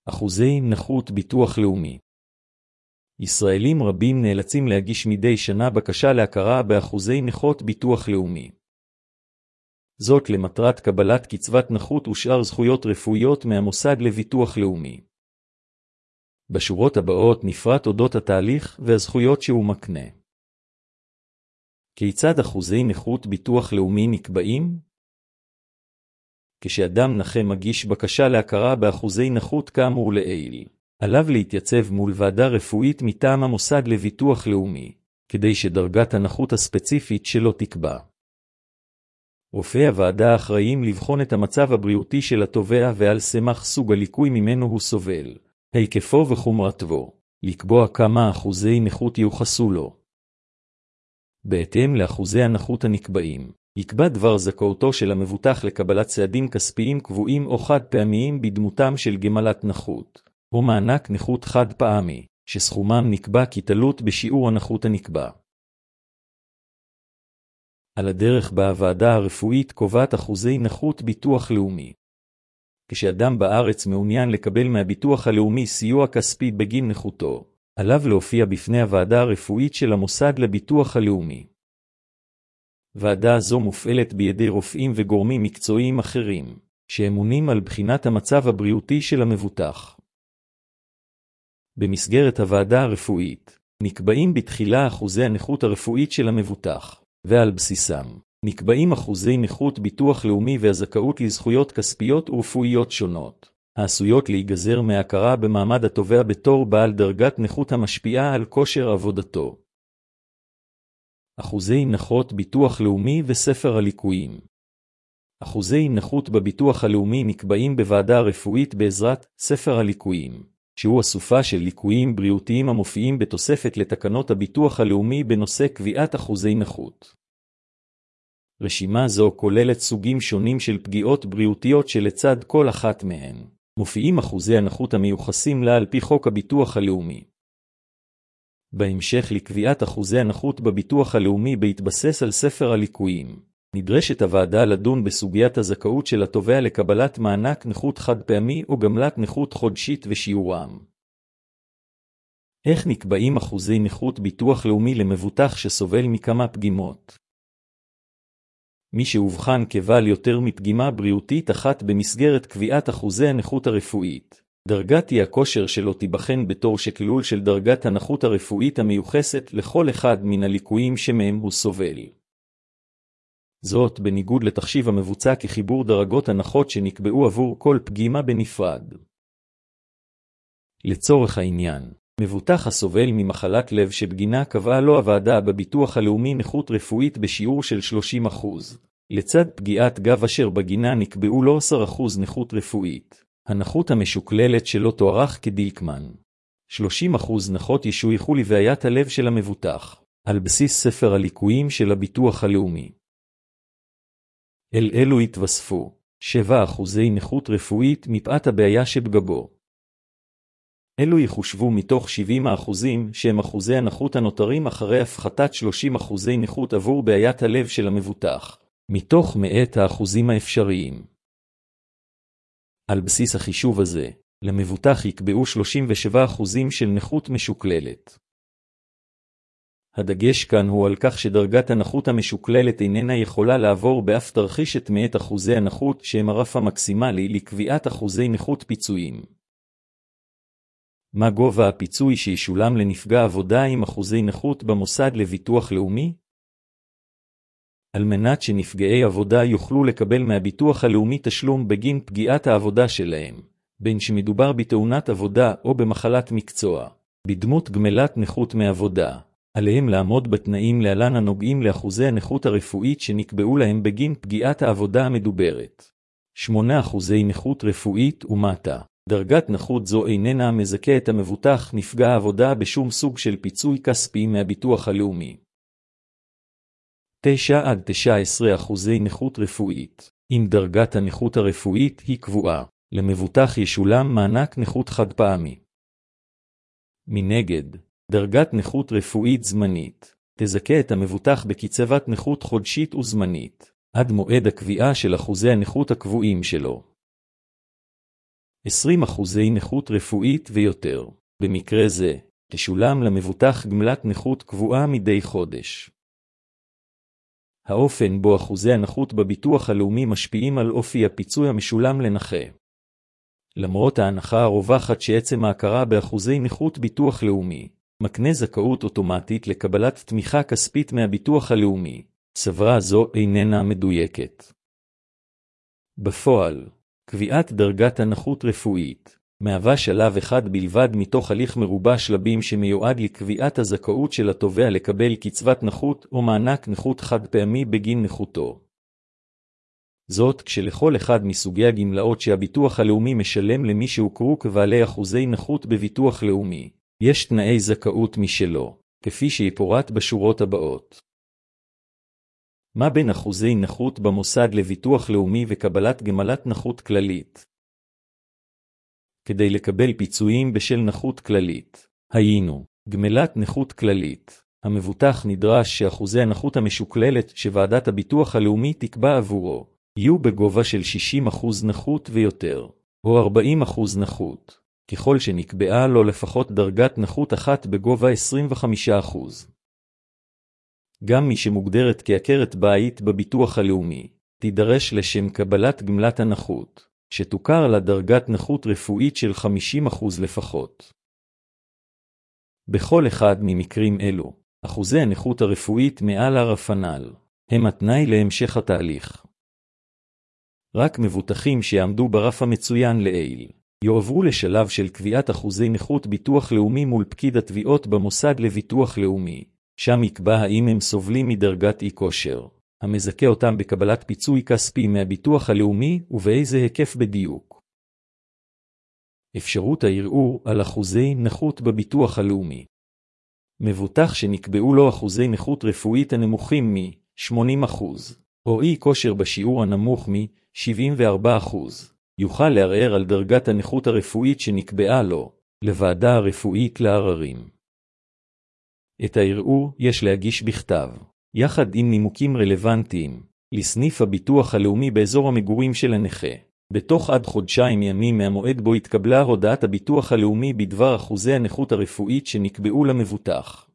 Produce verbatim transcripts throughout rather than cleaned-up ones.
אחוזי נכות ביטוח לאומי. ישראלים רבים נאלצים להגיש מדי שנה בקשה להכרה באחוזי נכות ביטוח לאומי. זאת למטרת קבלת קצבת נכות ושאר זכויות רפואיות מהמוסד לביטוח לאומי. בשורות הבאות נפרט אודות התהליך והזכויות שהוא מקנה. כיצד אחוזי נכות ביטוח לאומי נקבעים? כשאדם נכה מגיש בקשה להכרה באחוזי נכות כאמור לעיל, עליו להתייצב מול ועדה רפואית מטעם המוסד לביטוח לאומי, כדי שדרגת הנכות הספציפית שלו תקבע. רופאי הוועדה אחראים לבחון את המצב הבריאותי של התובע ועל סמך סוג הליקוי ממנו הוא סובל, היקפו וחומרתו, לקבוע כמה אחוזי נכות יוחסו לו. בהתאם לאחוזי הנכות הנקבעים, יקבע דבר זכאותו של המבוטח לקבלת צעדים כספיים קבועים או חד פעמיים בדמותם של גמלת נכות, או מענק נכות חד פעמי, שסכומם נקבע כתלות בשיעור הנכות הנקבע. על הדרך בה הוועדה הרפואית קובעת אחוזי נכות ביטוח לאומי. כשאדם בארץ מעוניין לקבל מהביטוח הלאומי סיוע כספי בגין נכותו, עליו להופיע בפני הוועדה הרפואית של המוסד לביטוח הלאומי. ועדה זו מופעלת בידי רופאים וגורמים מקצועיים אחרים, שאמונים על בחינת המצב הבריאותי של המבוטח. במסגרת הוועדה הרפואית, נקבעים בתחילה אחוזי הנכות הרפואית של המבוטח, ועל בסיסם, נקבעים אחוזי נכות ביטוח לאומי והזכאות לזכויות כספיות ורפואיות שונות, העשויות להיגזר מהכרה במעמד התובע בתור בעל דרגת נכות המשפיעה על כושר עבודתו. אחוזי נכות ביטוח לאומי וספר הליקויים. אחוזי נכות בביטוח הלאומי נקבעים בוועדה רפואית בעזרת ספר הליקויים, שהוא אסופה של ליקויים בריאותיים המופיעים בתוספת לתקנות הביטוח הלאומי בנושא קביעת אחוזי נכות. רשימה זו כוללת סוגים שונים של פגיעות בריאותיות שלצד כל אחת מהן מופיעים אחוזי הנכות המיוחסים לה על פי חוק הביטוח הלאומי. בהמשך לקביעת אחוזי הנכות בביטוח הלאומי בהתבסס על ספר הליקויים, נדרשת הוועדה לדון בסוגיית הזכאות של התובע לקבלת מענק נכות חד פעמי או גמלת נכות חודשית ושיעורם. איך נקבעים אחוזי נכות ביטוח לאומי למבוטח שסובל מכמה פגימות? מי שהובחן כבעל יותר מפגימה בריאותית אחת במסגרת קביעת אחוזי הנכות הרפואית, דרגת אי הכושר שלו תיבחן בתור שקלול של דרגת הנכות הרפואית המיוחסת לכל אחד מן הליקויים שמהם הוא סובל. זאת בניגוד לתחשיב המבוצע כחיבור דרגות הנחות שנקבעו עבור כל פגימה בנפרד. לצורך העניין, מבוטח הסובל ממחלת לב שבגינה קבעה לו הוועדה בביטוח הלאומי נכות רפואית בשיעור של שלושים אחוז, לצד פגיעת גב אשר בגינה נקבעו לו עשרה אחוז נכות רפואית. הנכות המשוקללת שלו תוארך כדלקמן. שלושים אחוז נכות ישויכו לבעיית הלב של המבוטח, על בסיס ספר הליקויים של הביטוח הלאומי. אל אלו התווספו שבעה אחוזי נכות רפואית מפאת הבעיה שבגבו. אלו יחושבו מתוך שבעים אחוזים שהם אחוזי הנכות הנותרים אחרי הפחתת שלושים אחוזי נכות עבור בעיית הלב של המבוטח, מתוך מאת האחוזים האפשריים. על בסיס החישוב הזה, למבוטח יקבעו שלושים ושבעה אחוזים של נכות משוקללת. הדגש כאן הוא על כך שדרגת הנכות המשוקללת איננה יכולה לעבור באף תרחיש את מאת אחוזי הנכות שהם הרף המקסימלי לקביעת אחוזי נכות פיצויים. מה גובה הפיצוי שישולם לנפגע עבודה עם אחוזי נכות במוסד לביטוח לאומי? על מנת שנפגעי עבודה יוכלו לקבל מהביטוח הלאומי תשלום בגין פגיעת העבודה שלהם, בין שמדובר בתאונת עבודה או במחלת מקצוע, בדמות גמלת נכות מעבודה, עליהם לעמוד בתנאים להלן הנוגעים לאחוזי הנכות הרפואית שנקבעו להם בגין פגיעת העבודה המדוברת. שמונה אחוזי נכות רפואית ומטה. דרגת נכות זו איננה מזכה את המבוטח נפגע העבודה בשום סוג של פיצוי כספי מהביטוח הלאומי. תשע עד תשע עשרה אחוזי נכות רפואית. אם דרגת הנכות הרפואית היא קבועה, למבוטח ישולם מענק נכות חד פעמי. מנגד, דרגת נכות רפואית זמנית תזכה את המבוטח בקצבת נכות חודשית וזמנית, עד מועד הקביעה של אחוזי הנכות הקבועים שלו. עשרים אחוזי נכות רפואית ויותר. במקרה זה, תשולם למבוטח גמלת נכות קבועה מדי חודש. האופן בו אחוזי הנכות בביטוח הלאומי משפיעים על אופי הפיצוי המשולם לנכה. למרות ההנחה הרווחת שעצם ההכרה באחוזי נכות ביטוח לאומי, מקנה זכאות אוטומטית לקבלת תמיכה כספית מהביטוח הלאומי, סברה זו איננה מדויקת. בפועל, קביעת דרגת הנכות רפואית, מהווה שלב אחד בלבד מתוך הליך מרובע שלבים שמיועד לקביעת הזכאות של התובע לקבל קצבת נכות או מענק נכות חד פעמי בגין נכותו. זאת כשלכל אחד מסוגי הגמלאות שהביטוח הלאומי משלם למי שהוכרו כבעלי אחוזי נכות בביטוח לאומי, יש תנאי זכאות משלו, כפי שיפורט בשורות הבאות. מה בין אחוזי נכות במוסד לביטוח לאומי וקבלת גמלת נכות כללית? כדי לקבל פיצויים בשל נכות כללית, היינו, גמלת נכות כללית, המבוטח נדרש שאחוזי הנכות המשוקללת שוועדת הביטוח הלאומי תקבע עבורו, יהיו בגובה של שישים אחוז נכות ויותר, או ארבעים אחוז נכות, ככל שנקבעה לו לפחות דרגת נכות אחת בגובה עשרים וחמישה אחוז. גם מי שמוגדרת כעקרת בית בביטוח הלאומי, תידרש לשם קבלת גמלת הנכות, שתוכר לה דרגת נכות רפואית של חמישים אחוז לפחות. בכל אחד ממקרים אלו, אחוזי הנכות הרפואית מעל הרף הנ"ל, הם התנאי להמשך התהליך. רק מבוטחים שיעמדו ברף המצוין לעיל, יועברו לשלב של קביעת אחוזי נכות ביטוח לאומי מול פקיד התביעות במוסד לביטוח לאומי, שם יקבע האם הם סובלים מדרגת אי כושר, המזכה אותם בקבלת פיצוי כספי מהביטוח הלאומי ובאיזה היקף בדיוק. אפשרות הערעור על אחוזי נכות בביטוח הלאומי. מבוטח שנקבעו לו אחוזי נכות רפואית הנמוכים מ-שמונים אחוז, או אי כושר בשיעור הנמוך מ-שבעים וארבעה אחוז, יוכל לערער על דרגת הנכות הרפואית שנקבעה לו, לוועדה הרפואית לערערים. את הערעור יש להגיש בכתב, יחד עם נימוקים רלוונטיים, לסניף הביטוח הלאומי באזור המגורים של הנכה, בתוך עד חודשיים ימים מהמועד בו התקבלה הודעת הביטוח הלאומי בדבר אחוזי הנכות הרפואית שנקבעו למבוטח.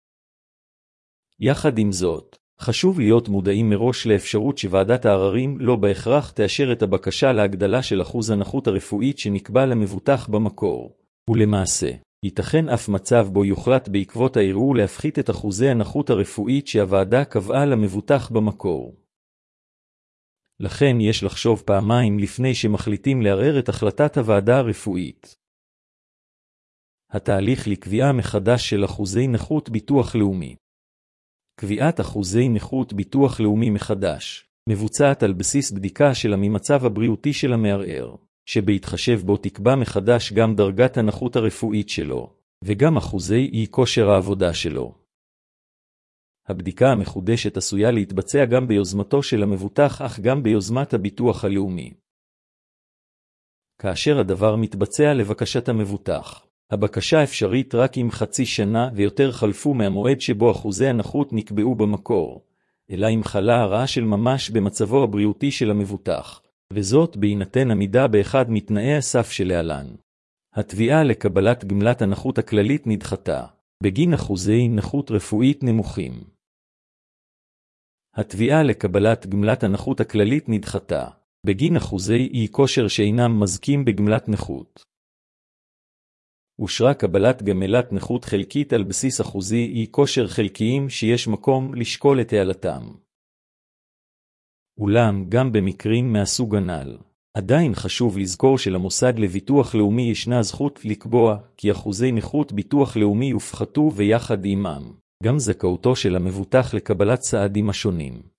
יחד עם זאת, חשוב להיות מודעים מראש לאפשרות שוועדת הערערים לא בהכרח תאשר את הבקשה להגדלה של אחוז הנכות הרפואית שנקבע למבוטח במקור, ולמעשה, ייתכן אף מצב בו יוחלט בעקבות הערעור להפחית את אחוזי הנכות הרפואית שהוועדה קבעה למבוטח במקור. לכן יש לחשוב פעמיים לפני שמחליטים לערער את החלטת הוועדה הרפואית. התהליך לקביעה מחדש של אחוזי נכות ביטוח לאומי. קביעת אחוזי נכות ביטוח לאומי מחדש מבוצעת על בסיס בדיקה של המצב הבריאותי של המערער, שבהתחשב בו תקבע מחדש גם דרגת הנכות הרפואית שלו, וגם אחוזי אי כושר העבודה שלו. הבדיקה המחודשת עשויה להתבצע גם ביוזמתו של המבוטח אך גם ביוזמת הביטוח הלאומי. כאשר הדבר מתבצע לבקשת המבוטח, הבקשה אפשרית רק אם חצי שנה ויותר חלפו מהמועד שבו אחוזי הנכות נקבעו במקור, אלא אם חלה הרעה של ממש במצבו הבריאותי של המבוטח, וזאת בהינתן עמידה באחד מתנאי הסף שלהלן. התביעה לקבלת גמלת הנכות הכללית נדחתה, בגין אחוזי נכות רפואית נמוכים. התביעה לקבלת גמלת הנכות הכללית נדחתה, בגין אחוזי אי כושר שאינם מזכים בגמלת נכות. אושרה קבלת גמלת נכות חלקית על בסיס אחוזי אי כושר חלקיים שיש מקום לשקול את העלתם. אולם גם במקרים מהסוג הנ"ל, עדיין חשוב לזכור שלמוסד לביטוח לאומי ישנה זכות לקבוע כי אחוזי נכות ביטוח לאומי יופחתו ויחד עימם, גם זכאותו של המבוטח לקבלת סעדים השונים.